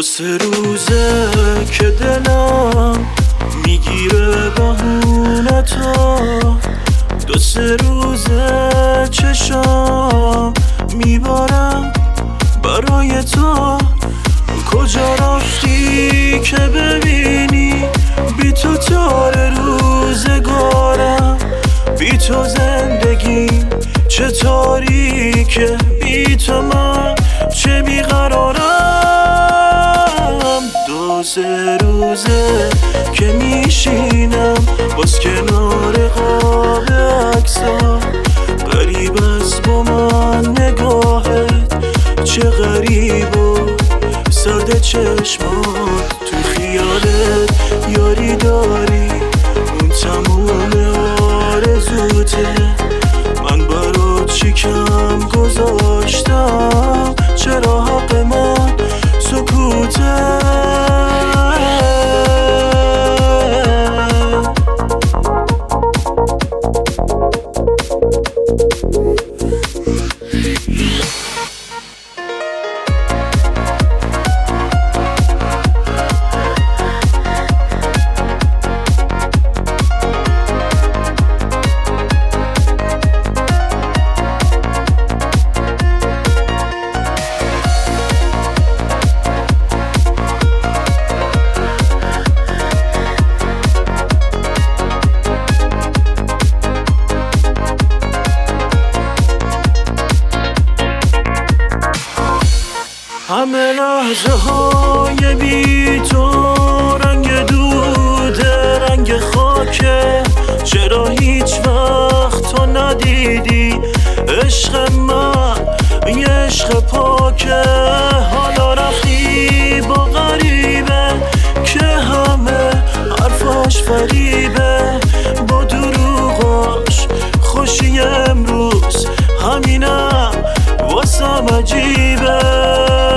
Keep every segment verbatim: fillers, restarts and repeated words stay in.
سه روزه که دلم میگیره بهونه تو، دو سه روزه چشام میبارم برای تو. کجا رفتی که ببینی بی تو تار روزگارم، بی تو زندگی چه تاریکه، بی تو من چه بیقرارم. دو سه روزه که میشینم باز کنار قاب عکسا، غریب است با من نگاهت، چه غریب و سرد چشمات. تو خیالت یاری داری، اون تموم آرزوته، من برات چی کم گذاشتم، چرا حق من سکوته. همه لحظه های بی تو رنگ دوده، رنگ خاکه، چرا هیچ وقت تو ندیدی عشق من یه عشق پاکه. حالا رفتی با غریبه که همه حرفاش فریبه، با دروغاش خوشی امروز همینم واسم عجیبه.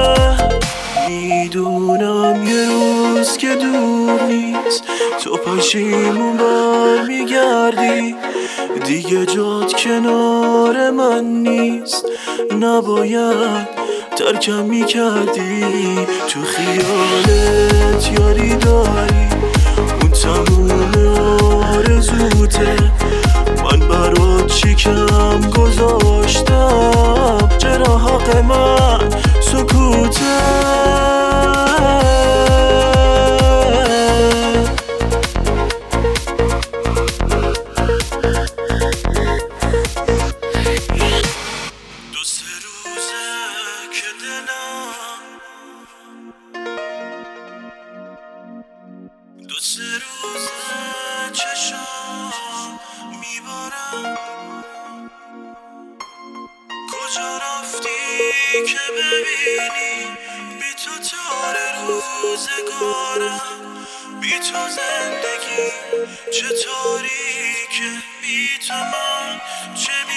میدونم یه روز که دور نیست تو پشیمون بر میگردی، دیگه جات کنار من نیست، نباید ترکم میکردی. تو خیالت یاری داری، اون تموم آرزوته، من برات چی کم گذاشتم، چرا حق من سکوته. دو سه روزه که دلم، دو سه روزه چشام میبارم. کجا رفتی که ببینی بی تو تار روزگارم، بی تو زندگی چه تاریکه، بی تو من چه بی